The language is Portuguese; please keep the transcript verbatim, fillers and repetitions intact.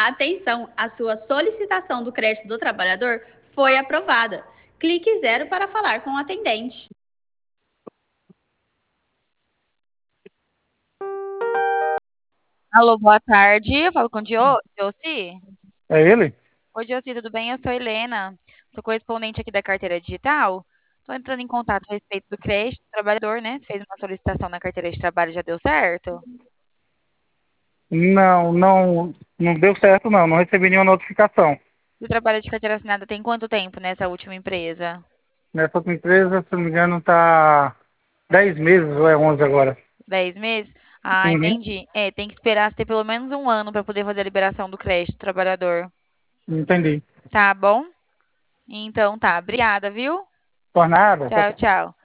Atenção, a sua solicitação do crédito do trabalhador foi aprovada. Clique zero para falar com o atendente. Alô, boa tarde. Eu falo com o Dio- Josi. É ele? Oi, Josi, tudo bem? Eu sou a Helena. Sou correspondente aqui da carteira digital. Estou entrando em contato a respeito do crédito do trabalhador, né? Você fez uma solicitação na carteira de trabalho, já deu certo? Não, não, não deu certo não, não recebi nenhuma notificação. Você trabalha de carteira assinada tem quanto tempo nessa última empresa? Nessa outra empresa, se não me engano, tá dez meses ou é onze agora. Dez meses? Ah, Uhum, entendi. É, tem que esperar você ter pelo menos um ano para poder fazer a liberação do crédito do trabalhador. entendi. Tá bom? Então tá. Obrigada, viu? Por nada. Tchau, tchau.